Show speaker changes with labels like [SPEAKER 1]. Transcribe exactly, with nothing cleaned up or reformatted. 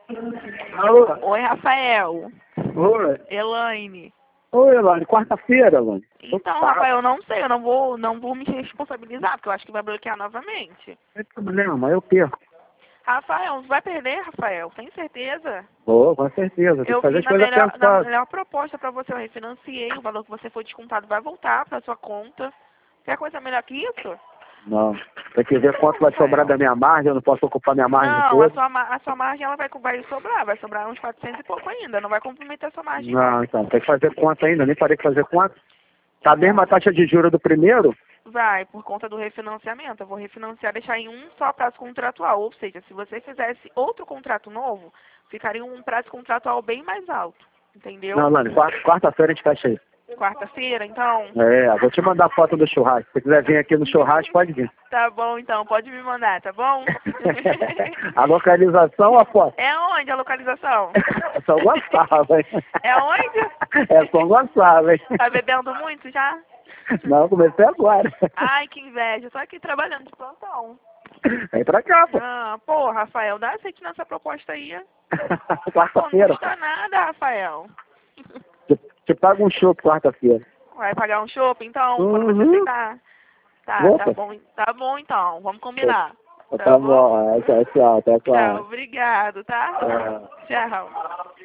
[SPEAKER 1] Alô?
[SPEAKER 2] Oi, Rafael.
[SPEAKER 1] Oi.
[SPEAKER 2] Elaine.
[SPEAKER 1] Oi, Elaine. Quarta-feira, Elaine.
[SPEAKER 2] Então,
[SPEAKER 1] Opa.
[SPEAKER 2] Rafael, eu não sei, eu não vou, não vou me responsabilizar, porque eu acho que vai bloquear novamente.
[SPEAKER 1] Não tem problema, eu perco.
[SPEAKER 2] Rafael, vai perder, Rafael? Tem certeza?
[SPEAKER 1] Vou, com certeza. Tem que
[SPEAKER 2] Eu
[SPEAKER 1] fazer
[SPEAKER 2] fiz
[SPEAKER 1] as
[SPEAKER 2] na
[SPEAKER 1] coisas
[SPEAKER 2] melhor, na
[SPEAKER 1] pensadas.
[SPEAKER 2] melhor proposta pra você, eu refinanciei, o valor que você foi descontado vai voltar pra sua conta. Quer coisa melhor que isso?
[SPEAKER 1] Não. Tem que ver quanto vai sobrar da minha margem. Eu não posso ocupar minha margem
[SPEAKER 2] Não, a
[SPEAKER 1] toda.
[SPEAKER 2] sua, ma- a sua margem ela vai, vai sobrar, vai sobrar uns quatrocentos e pouco ainda, não vai comprometer a sua margem não.
[SPEAKER 1] Não, então. Tem que fazer conta ainda. Nem parei de fazer conta. Tá a mesma taxa de juros do primeiro?
[SPEAKER 2] Vai, por conta do refinanciamento. Eu vou refinanciar, deixar em um só prazo contratual. Ou seja, se você fizesse outro contrato novo, ficaria um prazo contratual bem mais alto. Entendeu?
[SPEAKER 1] Não, Elaine. Quarta- Quarta-feira a gente fecha aí.
[SPEAKER 2] Quarta-feira, então?
[SPEAKER 1] É, vou te mandar foto do churrasco. Se quiser vir aqui no churrasco, pode vir.
[SPEAKER 2] Tá bom, então. Pode me mandar, tá bom?
[SPEAKER 1] A localização, a foto.
[SPEAKER 2] É onde a localização?
[SPEAKER 1] É São Gonçalo, hein?
[SPEAKER 2] É onde?
[SPEAKER 1] É São Gonçalo, hein?
[SPEAKER 2] Tá bebendo muito já?
[SPEAKER 1] Não, comecei agora.
[SPEAKER 2] Ai, que inveja. Eu tô aqui trabalhando de plantão.
[SPEAKER 1] Vem pra cá, pô.
[SPEAKER 2] Ah, pô, Rafael, dá aceite nessa proposta aí. Pô, não
[SPEAKER 1] Quarta-feira.
[SPEAKER 2] custa nada, Rafael.
[SPEAKER 1] Te, te pago um show quarta-feira.
[SPEAKER 2] Vai pagar um chopp, então, quando você
[SPEAKER 1] Uhum.
[SPEAKER 2] aceitar? Tá, tá
[SPEAKER 1] Opa.
[SPEAKER 2] bom, tá bom então, vamos combinar.
[SPEAKER 1] Tá bom. É, tchau, tchau. Até
[SPEAKER 2] Tchau,
[SPEAKER 1] quase.
[SPEAKER 2] obrigado, tá?
[SPEAKER 1] Ah.
[SPEAKER 2] Tchau.